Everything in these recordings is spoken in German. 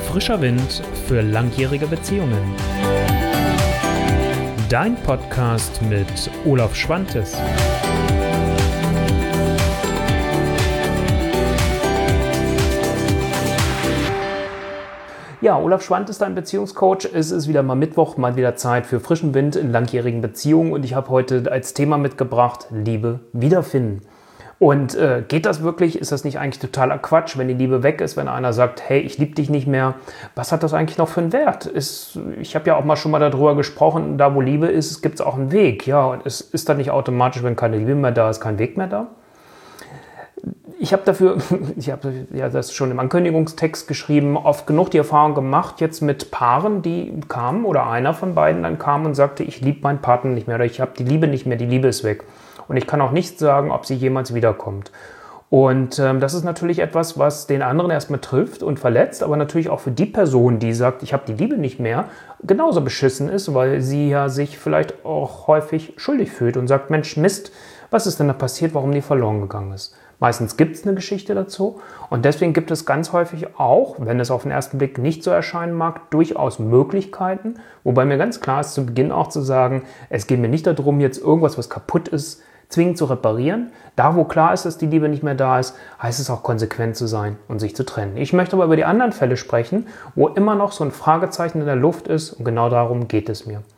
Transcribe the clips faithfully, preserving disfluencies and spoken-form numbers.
Frischer Wind für langjährige Beziehungen. Dein Podcast mit Olaf Schwantes. Ja, Olaf Schwantes, dein Beziehungscoach. Es ist wieder mal Mittwoch, mal wieder Zeit für frischen Wind in langjährigen Beziehungen. Und ich habe heute als Thema mitgebracht, Liebe wiederfinden. Und äh, geht das wirklich? Ist das nicht eigentlich totaler Quatsch, wenn die Liebe weg ist, wenn einer sagt, hey, ich liebe dich nicht mehr? Was hat das eigentlich noch für einen Wert? Ist, ich habe ja auch mal schon mal darüber gesprochen, da wo Liebe ist, gibt es auch einen Weg. Ja, und es ist dann nicht automatisch, wenn keine Liebe mehr da ist, kein Weg mehr da? Ich habe dafür, ich habe ja das schon im Ankündigungstext geschrieben, oft genug die Erfahrung gemacht, jetzt mit Paaren, die kamen oder einer von beiden dann kam und sagte, ich liebe meinen Partner nicht mehr oder ich habe die Liebe nicht mehr, die Liebe ist weg. Und ich kann auch nicht sagen, ob sie jemals wiederkommt. Und ähm, das ist natürlich etwas, was den anderen erstmal trifft und verletzt, aber natürlich auch für die Person, die sagt, ich habe die Liebe nicht mehr, genauso beschissen ist, weil sie ja sich vielleicht auch häufig schuldig fühlt und sagt, Mensch, Mist, was ist denn da passiert, warum die verloren gegangen ist? Meistens gibt es eine Geschichte dazu und deswegen gibt es ganz häufig auch, wenn es auf den ersten Blick nicht so erscheinen mag, durchaus Möglichkeiten, wobei mir ganz klar ist, zu Beginn auch zu sagen, es geht mir nicht darum, jetzt irgendwas, was kaputt ist, zwingend zu reparieren. Da, wo klar ist, dass die Liebe nicht mehr da ist, heißt es auch konsequent zu sein und sich zu trennen. Ich möchte aber über die anderen Fälle sprechen, wo immer noch so ein Fragezeichen in der Luft ist und genau darum geht es mir.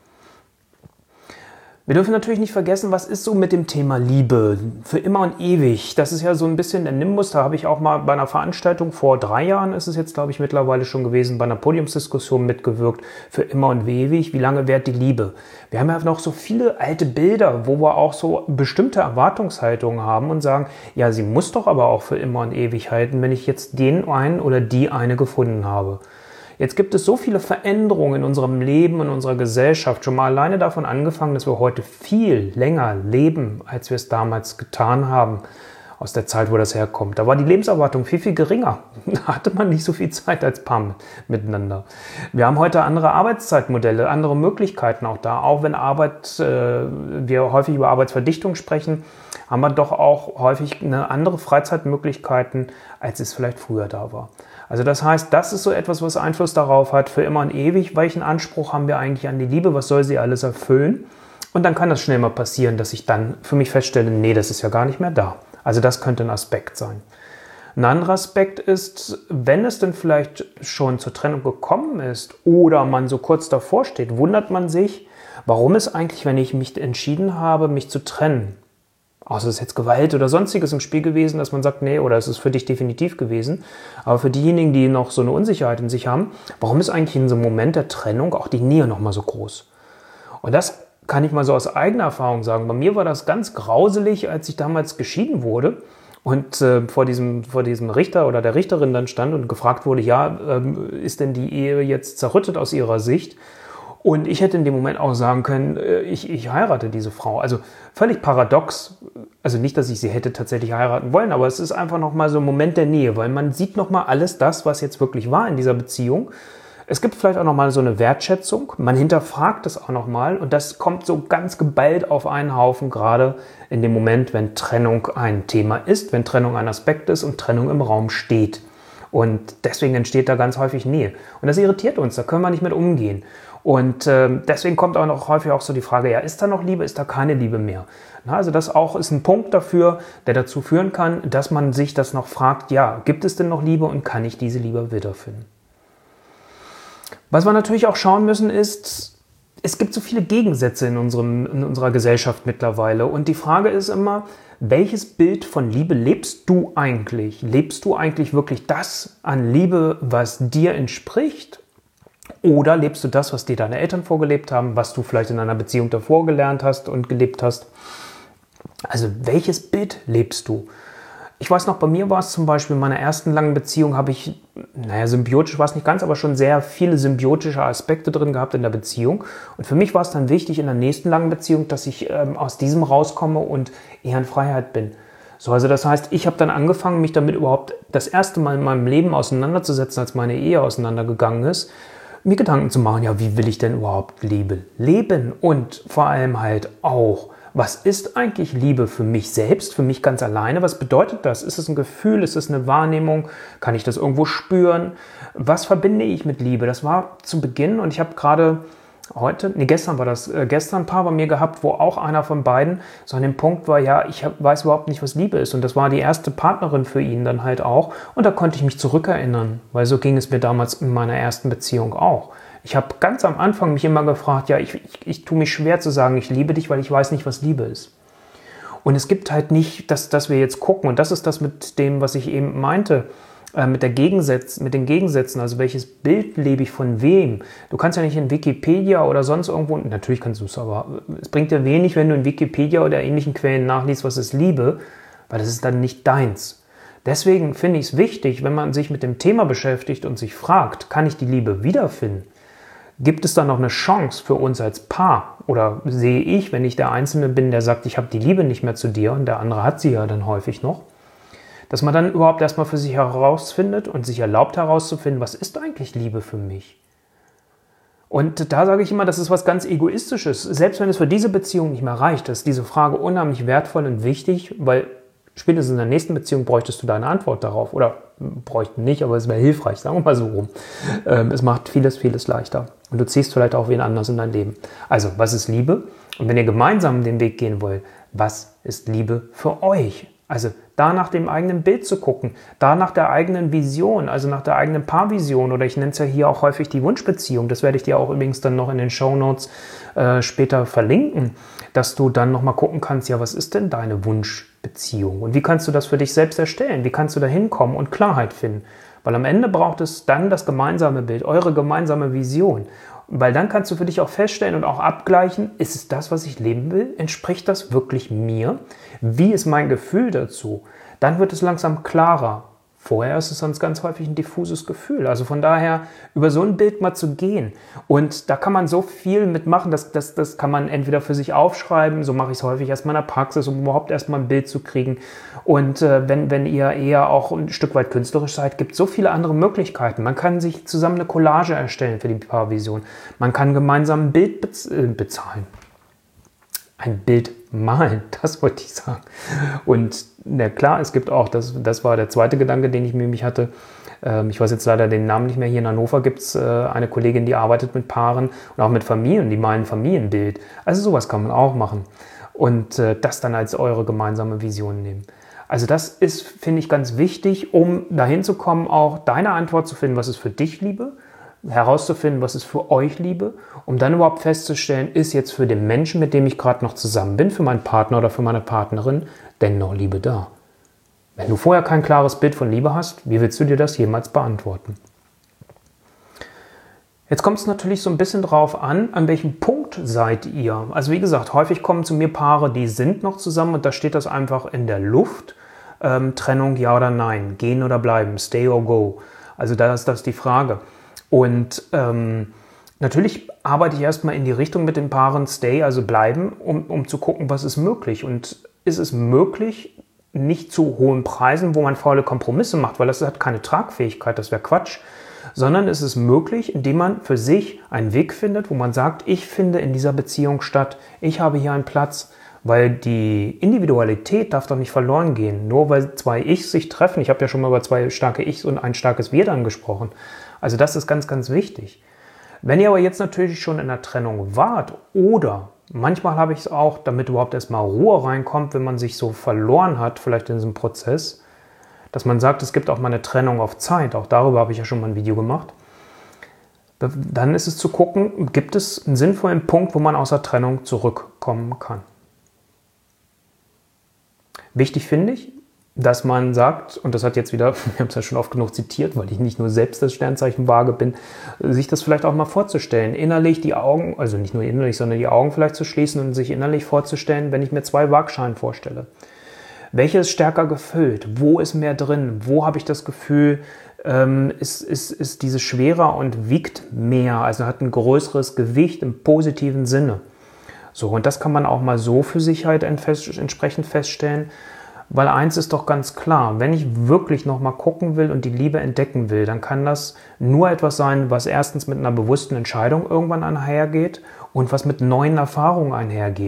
Wir dürfen natürlich nicht vergessen, was ist so mit dem Thema Liebe für immer und ewig. Das ist ja so ein bisschen der Nimbus, da habe ich auch mal bei einer Veranstaltung, vor drei Jahren ist es jetzt, glaube ich, mittlerweile schon gewesen, bei einer Podiumsdiskussion mitgewirkt, für immer und ewig, wie lange währt die Liebe? Wir haben ja noch so viele alte Bilder, wo wir auch so bestimmte Erwartungshaltungen haben und sagen, ja, sie muss doch aber auch für immer und ewig halten, wenn ich jetzt den einen oder die eine gefunden habe. Jetzt gibt es so viele Veränderungen in unserem Leben, in unserer Gesellschaft. Schon mal alleine davon angefangen, dass wir heute viel länger leben, als wir es damals getan haben, aus der Zeit, wo das herkommt. Da war die Lebenserwartung viel, viel geringer. Da hatte man nicht so viel Zeit als Paar miteinander. Wir haben heute andere Arbeitszeitmodelle, andere Möglichkeiten auch da. Auch wenn Arbeit, äh, wir häufig über Arbeitsverdichtung sprechen, haben wir doch auch häufig eine andere Freizeitmöglichkeiten, als es vielleicht früher da war. Also das heißt, das ist so etwas, was Einfluss darauf hat, für immer und ewig, welchen Anspruch haben wir eigentlich an die Liebe, was soll sie alles erfüllen? Und dann kann das schnell mal passieren, dass ich dann für mich feststelle, nee, das ist ja gar nicht mehr da. Also das könnte ein Aspekt sein. Ein anderer Aspekt ist, wenn es denn vielleicht schon zur Trennung gekommen ist oder man so kurz davor steht, wundert man sich, warum es eigentlich, wenn ich mich entschieden habe, mich zu trennen, außer es ist jetzt Gewalt oder sonstiges im Spiel gewesen, dass man sagt, nee, oder es ist für dich definitiv gewesen. Aber für diejenigen, die noch so eine Unsicherheit in sich haben, warum ist eigentlich in so einem Moment der Trennung auch die Nähe nochmal so groß? Und das kann ich mal so aus eigener Erfahrung sagen. Bei mir war das ganz grauselig, als ich damals geschieden wurde und äh, vor diesem, vor diesem Richter oder der Richterin dann stand und gefragt wurde, ja, ähm, ist denn die Ehe jetzt zerrüttet aus ihrer Sicht? Und ich hätte in dem Moment auch sagen können, ich, ich heirate diese Frau. Also völlig paradox. Also nicht, dass ich sie hätte tatsächlich heiraten wollen, aber es ist einfach nochmal so ein Moment der Nähe, weil man sieht nochmal alles das, was jetzt wirklich war in dieser Beziehung. Es gibt vielleicht auch nochmal so eine Wertschätzung. Man hinterfragt es auch nochmal und das kommt so ganz geballt auf einen Haufen, gerade in dem Moment, wenn Trennung ein Thema ist, wenn Trennung ein Aspekt ist und Trennung im Raum steht. Und deswegen entsteht da ganz häufig Nähe. Und das irritiert uns, da können wir nicht mit umgehen. Und äh, deswegen kommt auch noch häufig auch so die Frage, ja, ist da noch Liebe, ist da keine Liebe mehr? Na, also das auch ist ein Punkt dafür, der dazu führen kann, dass man sich das noch fragt, ja, gibt es denn noch Liebe und kann ich diese Liebe wiederfinden? Was wir natürlich auch schauen müssen ist, es gibt so viele Gegensätze in, unserem, in unserer Gesellschaft mittlerweile und die Frage ist immer, welches Bild von Liebe lebst du eigentlich? Lebst du eigentlich wirklich das an Liebe, was dir entspricht? Oder lebst du das, was dir deine Eltern vorgelebt haben, was du vielleicht in einer Beziehung davor gelernt hast und gelebt hast? Also welches Bild lebst du? Ich weiß noch, bei mir war es zum Beispiel in meiner ersten langen Beziehung, habe ich, naja, symbiotisch war es nicht ganz, aber schon sehr viele symbiotische Aspekte drin gehabt in der Beziehung. Und für mich war es dann wichtig in der nächsten langen Beziehung, dass ich ähm, aus diesem rauskomme und eher in Freiheit bin. So, also das heißt, ich habe dann angefangen, mich damit überhaupt das erste Mal in meinem Leben auseinanderzusetzen, als meine Ehe auseinandergegangen ist, mir Gedanken zu machen, ja, wie will ich denn überhaupt Liebe leben und vor allem halt auch, Was ist eigentlich Liebe für mich selbst, für mich ganz alleine? Was bedeutet das? Ist es ein Gefühl? Ist es eine Wahrnehmung? Kann ich das irgendwo spüren? Was verbinde ich mit Liebe? Das war zu Beginn und ich habe gerade heute, nee, gestern war das, äh, gestern ein Paar bei mir gehabt, wo auch einer von beiden so an dem Punkt war, ja, ich hab, weiß überhaupt nicht, was Liebe ist. Und das war die erste Partnerin für ihn dann halt auch. Und da konnte ich mich zurückerinnern, weil so ging es mir damals in meiner ersten Beziehung auch. Ich habe ganz am Anfang mich immer gefragt, ja, ich, ich, ich tue mich schwer zu sagen, ich liebe dich, weil ich weiß nicht, was Liebe ist. Und es gibt halt nicht, dass, dass wir jetzt gucken, und das ist das mit dem, was ich eben meinte, äh, mit, der Gegensätz, mit den Gegensätzen, also welches Bild lebe ich von wem. Du kannst ja nicht in Wikipedia oder sonst irgendwo, natürlich kannst du es, aber es bringt dir wenig, wenn du in Wikipedia oder ähnlichen Quellen nachliest, was ist Liebe, weil das ist dann nicht deins. Deswegen finde ich es wichtig, wenn man sich mit dem Thema beschäftigt und sich fragt, kann ich die Liebe wiederfinden? Gibt es da noch eine Chance für uns als Paar? Oder sehe ich, wenn ich der Einzelne bin, der sagt, ich habe die Liebe nicht mehr zu dir und der andere hat sie ja dann häufig noch, dass man dann überhaupt erstmal für sich herausfindet und sich erlaubt herauszufinden, was ist eigentlich Liebe für mich? Und da sage ich immer, das ist was ganz Egoistisches. Selbst wenn es für diese Beziehung nicht mehr reicht, ist diese Frage unheimlich wertvoll und wichtig, weil spätestens in der nächsten Beziehung bräuchtest du deine Antwort darauf. Oder bräuchten nicht, aber es wäre hilfreich, sagen wir mal so rum. Ähm, es macht vieles, vieles leichter. Und du ziehst vielleicht auch wen anders in dein Leben. Also, was ist Liebe? Und wenn ihr gemeinsam den Weg gehen wollt, was ist Liebe für euch? Also, da nach dem eigenen Bild zu gucken, da nach der eigenen Vision, also nach der eigenen Paarvision, oder ich nenne es ja hier auch häufig die Wunschbeziehung, das werde ich dir auch übrigens dann noch in den Shownotes äh, später verlinken, dass du dann nochmal gucken kannst, ja, was ist denn deine Wunschbeziehung? Und wie kannst du das für dich selbst erstellen? Wie kannst du da hinkommen und Klarheit finden? Weil am Ende braucht es dann das gemeinsame Bild, eure gemeinsame Vision. Weil dann kannst du für dich auch feststellen und auch abgleichen, ist es das, was ich leben will? Entspricht das wirklich mir? Wie ist mein Gefühl dazu? Dann wird es langsam klarer. Vorher ist es sonst ganz häufig ein diffuses Gefühl. Also von daher, über so ein Bild mal zu gehen. Und da kann man so viel mitmachen, das, das, das kann man entweder für sich aufschreiben, so mache ich es häufig erstmal in der Praxis, um überhaupt erstmal ein Bild zu kriegen. Und äh, wenn, wenn ihr eher auch ein Stück weit künstlerisch seid, gibt es so viele andere Möglichkeiten. Man kann sich zusammen eine Collage erstellen für die Paarvision. Man kann gemeinsam ein Bild bez äh, bezahlen. Ein Bild malen, das wollte ich sagen. Und na klar, es gibt auch, das, das war der zweite Gedanke, den ich mir mich hatte. Ähm, ich weiß jetzt leider den Namen nicht mehr. Hier in Hannover gibt es äh, eine Kollegin, die arbeitet mit Paaren und auch mit Familien, die malen Familienbild. Also sowas kann man auch machen. Und äh, das dann als eure gemeinsame Vision nehmen. Also das ist, finde ich, ganz wichtig, um dahin zu kommen, auch deine Antwort zu finden, was ist für dich Liebe, herauszufinden, was ist für euch Liebe, um dann überhaupt festzustellen, ist jetzt für den Menschen, mit dem ich gerade noch zusammen bin, für meinen Partner oder für meine Partnerin, denn noch Liebe da? Wenn du vorher kein klares Bild von Liebe hast, wie willst du dir das jemals beantworten? Jetzt kommt es natürlich so ein bisschen drauf an, an welchem Punkt seid ihr. Also wie gesagt, häufig kommen zu mir Paare, die sind noch zusammen und da steht das einfach in der Luft. Ähm, Trennung, ja oder nein, gehen oder bleiben, stay or go. Also da ist das die Frage. Und ähm, natürlich arbeite ich erstmal in die Richtung mit den Paaren stay, also bleiben, um, um zu gucken, was ist möglich. Und ist es möglich, nicht zu hohen Preisen, wo man faule Kompromisse macht, weil das hat keine Tragfähigkeit, das wäre Quatsch, sondern ist es möglich, indem man für sich einen Weg findet, wo man sagt, ich finde in dieser Beziehung statt, ich habe hier einen Platz, weil die Individualität darf doch nicht verloren gehen, nur weil zwei Ichs sich treffen. Ich habe ja schon mal über zwei starke Ichs und ein starkes Wir dann gesprochen. Also das ist ganz, ganz wichtig. Wenn ihr aber jetzt natürlich schon in der Trennung wart oder manchmal habe ich es auch, damit überhaupt erstmal Ruhe reinkommt, wenn man sich so verloren hat, vielleicht in diesem Prozess, dass man sagt, es gibt auch mal eine Trennung auf Zeit, auch darüber habe ich ja schon mal ein Video gemacht, dann ist es zu gucken, gibt es einen sinnvollen Punkt, wo man aus der Trennung zurückkommen kann. Wichtig finde ich, dass man sagt, und das hat jetzt wieder, wir haben es ja schon oft genug zitiert, weil ich nicht nur selbst das Sternzeichen Waage bin, sich das vielleicht auch mal vorzustellen, innerlich die Augen, also nicht nur innerlich, sondern die Augen vielleicht zu schließen und sich innerlich vorzustellen, wenn ich mir zwei Waagschalen vorstelle. Welche ist stärker gefüllt? Wo ist mehr drin? Wo habe ich das Gefühl, ähm, ist, ist, ist diese schwerer und wiegt mehr, also hat ein größeres Gewicht im positiven Sinne. So, und das kann man auch mal so für sich halt entsprechend feststellen, weil eins ist doch ganz klar, wenn ich wirklich nochmal gucken will und die Liebe entdecken will, dann kann das nur etwas sein, was erstens mit einer bewussten Entscheidung irgendwann einhergeht und was mit neuen Erfahrungen einhergeht.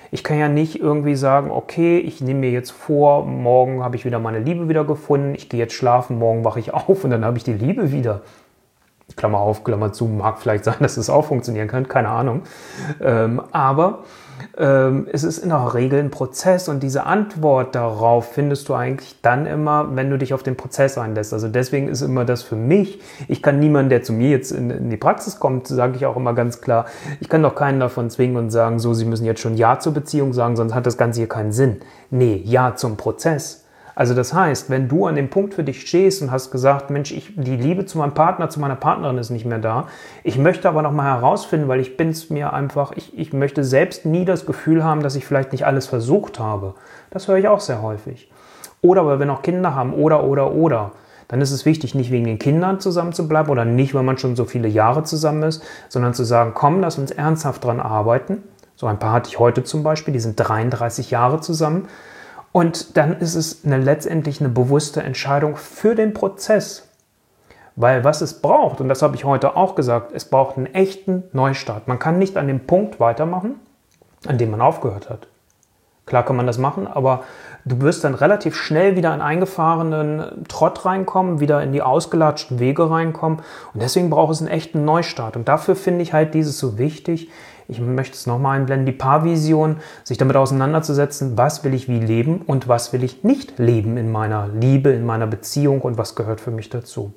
Ich kann ja nicht irgendwie sagen, okay, ich nehme mir jetzt vor, morgen habe ich wieder meine Liebe wieder gefunden, ich gehe jetzt schlafen, morgen wache ich auf und dann habe ich die Liebe wieder. Klammer auf, Klammer zu, mag vielleicht sein, dass es auch funktionieren kann, keine Ahnung. Ähm, aber ähm, es ist in der Regel ein Prozess und diese Antwort darauf findest du eigentlich dann immer, wenn du dich auf den Prozess einlässt. Also deswegen ist immer das für mich, ich kann niemanden, der zu mir jetzt in, in die Praxis kommt, sage ich auch immer ganz klar, ich kann doch keinen davon zwingen und sagen, so, sie müssen jetzt schon Ja zur Beziehung sagen, sonst hat das Ganze hier keinen Sinn. Nee, Ja zum Prozess. Also das heißt, wenn du an dem Punkt für dich stehst und hast gesagt, Mensch, ich, die Liebe zu meinem Partner, zu meiner Partnerin ist nicht mehr da. Ich möchte aber noch mal herausfinden, weil ich bin es mir einfach, ich, ich möchte selbst nie das Gefühl haben, dass ich vielleicht nicht alles versucht habe. Das höre ich auch sehr häufig. Oder weil wir noch Kinder haben, oder, oder, oder. Dann ist es wichtig, nicht wegen den Kindern zusammen zu bleiben oder nicht, weil man schon so viele Jahre zusammen ist, sondern zu sagen, komm, lass uns ernsthaft dran arbeiten. So ein Paar hatte ich heute zum Beispiel, die sind dreiunddreißig Jahre zusammen. Und dann ist es eine, letztendlich eine bewusste Entscheidung für den Prozess. Weil was es braucht, und das habe ich heute auch gesagt, es braucht einen echten Neustart. Man kann nicht an dem Punkt weitermachen, an dem man aufgehört hat. Klar kann man das machen, aber du wirst dann relativ schnell wieder in eingefahrenen Trott reinkommen, wieder in die ausgelatschten Wege reinkommen. Und deswegen braucht es einen echten Neustart. Und dafür finde ich halt dieses so wichtig. Ich möchte es nochmal einblenden, die Paarvision, sich damit auseinanderzusetzen, was will ich wie leben und was will ich nicht leben in meiner Liebe, in meiner Beziehung und was gehört für mich dazu.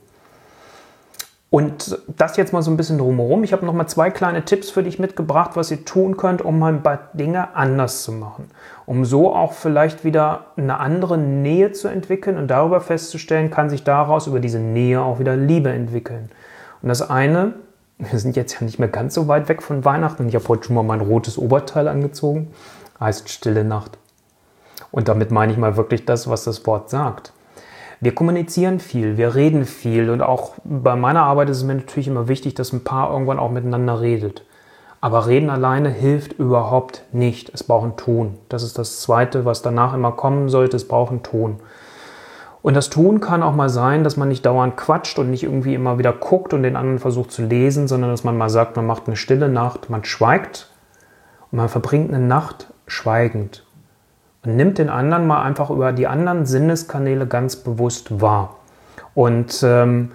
Und das jetzt mal so ein bisschen drumherum. Ich habe nochmal zwei kleine Tipps für dich mitgebracht, was ihr tun könnt, um mal ein paar Dinge anders zu machen. Um so auch vielleicht wieder eine andere Nähe zu entwickeln und darüber festzustellen, kann sich daraus über diese Nähe auch wieder Liebe entwickeln. Und das eine, wir sind jetzt ja nicht mehr ganz so weit weg von Weihnachten und ich habe heute schon mal mein rotes Oberteil angezogen, heißt Stille Nacht. Und damit meine ich mal wirklich das, was das Wort sagt. Wir kommunizieren viel, wir reden viel und auch bei meiner Arbeit ist es mir natürlich immer wichtig, dass ein Paar irgendwann auch miteinander redet. Aber Reden alleine hilft überhaupt nicht. Es braucht einen Ton. Das ist das Zweite, was danach immer kommen sollte. Es braucht einen Ton. Und das Tun kann auch mal sein, dass man nicht dauernd quatscht und nicht irgendwie immer wieder guckt und den anderen versucht zu lesen, sondern dass man mal sagt, man macht eine stille Nacht, man schweigt und man verbringt eine Nacht schweigend. Und nimmt den anderen mal einfach über die anderen Sinneskanäle ganz bewusst wahr. Und ähm,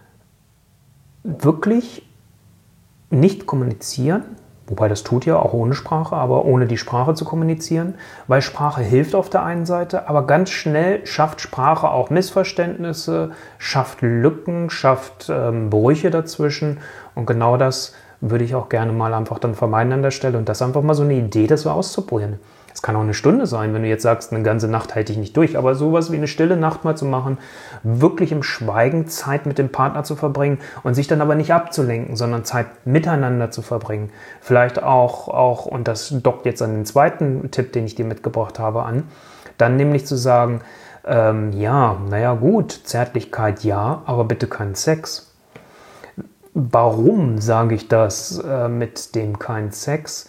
wirklich nicht kommunizieren, wobei das tut ja auch ohne Sprache, aber ohne die Sprache zu kommunizieren, weil Sprache hilft auf der einen Seite, aber ganz schnell schafft Sprache auch Missverständnisse, schafft Lücken, schafft ähm, Brüche dazwischen und genau das würde ich auch gerne mal einfach dann vermeiden an der Stelle und das ist einfach mal so eine Idee, das so auszuprobieren. Es kann auch eine Stunde sein, wenn du jetzt sagst, eine ganze Nacht halte ich nicht durch, aber sowas wie eine stille Nacht mal zu machen, wirklich im Schweigen Zeit mit dem Partner zu verbringen und sich dann aber nicht abzulenken, sondern Zeit miteinander zu verbringen. Vielleicht auch, auch und das dockt jetzt an den zweiten Tipp, den ich dir mitgebracht habe, an, dann nämlich zu sagen, ähm, ja, naja gut, Zärtlichkeit ja, aber bitte kein Sex. Warum sage ich das äh, mit dem kein Sex?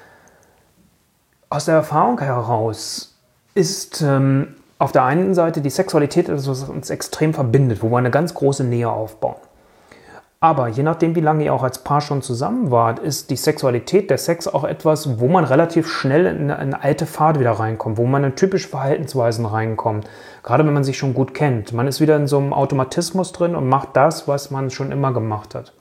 Aus der Erfahrung heraus ist ähm, auf der einen Seite die Sexualität etwas, was uns extrem verbindet, wo wir eine ganz große Nähe aufbauen. Aber je nachdem, wie lange ihr auch als Paar schon zusammen wart, ist die Sexualität, der Sex auch etwas, wo man relativ schnell in eine, in eine alte Pfade wieder reinkommt, wo man in typische Verhaltensweisen reinkommt. Gerade wenn man sich schon gut kennt. Man ist wieder in so einem Automatismus drin und macht das, was man schon immer gemacht hat.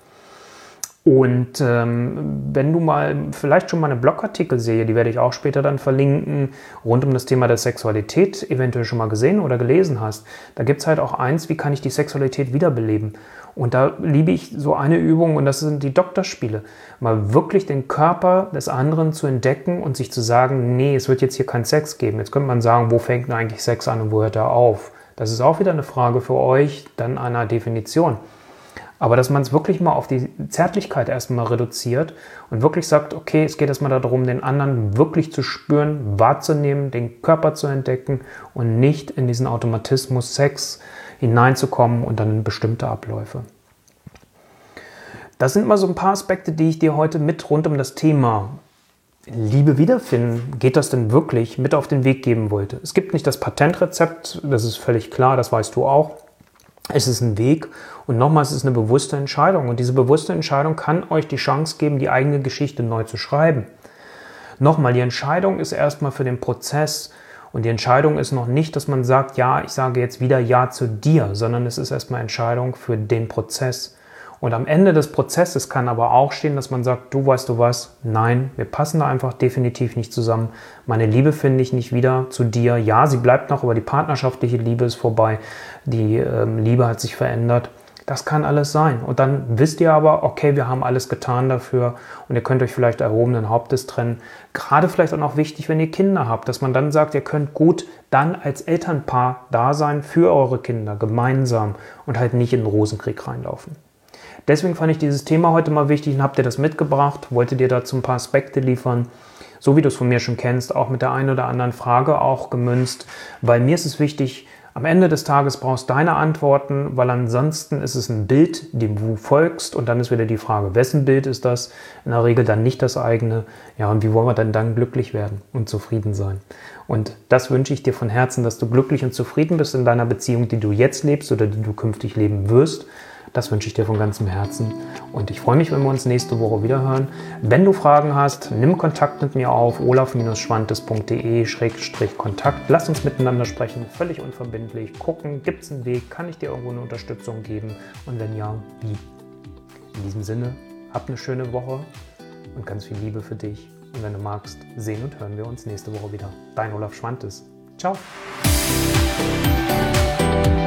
Und ähm, wenn du mal vielleicht schon mal eine Blogartikel sehe, die werde ich auch später dann verlinken, rund um das Thema der Sexualität, eventuell schon mal gesehen oder gelesen hast, da gibt es halt auch eins, wie kann ich die Sexualität wiederbeleben? Und da liebe ich so eine Übung und das sind die Doktorspiele. Mal wirklich den Körper des anderen zu entdecken und sich zu sagen, nee, es wird jetzt hier keinen Sex geben. Jetzt könnte man sagen, wo fängt denn eigentlich Sex an und wo hört er auf? Das ist auch wieder eine Frage für euch, dann einer Definition. Aber dass man es wirklich mal auf die Zärtlichkeit erstmal reduziert und wirklich sagt, okay, es geht erstmal darum, den anderen wirklich zu spüren, wahrzunehmen, den Körper zu entdecken und nicht in diesen Automatismus Sex hineinzukommen und dann in bestimmte Abläufe. Das sind mal so ein paar Aspekte, die ich dir heute mit rund um das Thema Liebe wiederfinden, geht das denn wirklich, mit auf den Weg geben wollte. Es gibt nicht das Patentrezept, das ist völlig klar, das weißt du auch. Es ist ein Weg und nochmals ist es eine bewusste Entscheidung. Und diese bewusste Entscheidung kann euch die Chance geben, die eigene Geschichte neu zu schreiben. Nochmal, die Entscheidung ist erstmal für den Prozess und die Entscheidung ist noch nicht, dass man sagt, ja, ich sage jetzt wieder Ja zu dir, sondern es ist erstmal Entscheidung für den Prozess. Und am Ende des Prozesses kann aber auch stehen, dass man sagt, du weißt du was, nein, wir passen da einfach definitiv nicht zusammen. Meine Liebe finde ich nicht wieder zu dir. Ja, sie bleibt noch, aber die partnerschaftliche Liebe ist vorbei. Die ähm, Liebe hat sich verändert. Das kann alles sein. Und dann wisst ihr aber, okay, wir haben alles getan dafür und ihr könnt euch vielleicht erhobenen Hauptes trennen. Gerade vielleicht auch noch wichtig, wenn ihr Kinder habt, dass man dann sagt, ihr könnt gut dann als Elternpaar da sein für eure Kinder, gemeinsam und halt nicht in den Rosenkrieg reinlaufen. Deswegen fand ich dieses Thema heute mal wichtig und habt ihr das mitgebracht, wollte dir dazu ein paar Aspekte liefern, so wie du es von mir schon kennst, auch mit der einen oder anderen Frage auch gemünzt, weil mir ist es wichtig, am Ende des Tages brauchst du deine Antworten, weil ansonsten ist es ein Bild, dem du folgst und dann ist wieder die Frage, wessen Bild ist das? In der Regel dann nicht das eigene. Ja, und wie wollen wir denn dann glücklich werden und zufrieden sein? Und das wünsche ich dir von Herzen, dass du glücklich und zufrieden bist in deiner Beziehung, die du jetzt lebst oder die du künftig leben wirst. Das wünsche ich dir von ganzem Herzen und ich freue mich, wenn wir uns nächste Woche wieder hören. Wenn du Fragen hast, nimm Kontakt mit mir auf olaf schwantes punkt de Schrägstrich Kontakt. Lass uns miteinander sprechen, völlig unverbindlich. Gucken, gibt es einen Weg, kann ich dir irgendwo eine Unterstützung geben und wenn ja, wie? In diesem Sinne, hab eine schöne Woche und ganz viel Liebe für dich. Und wenn du magst, sehen und hören wir uns nächste Woche wieder. Dein Olaf Schwantes. Ciao.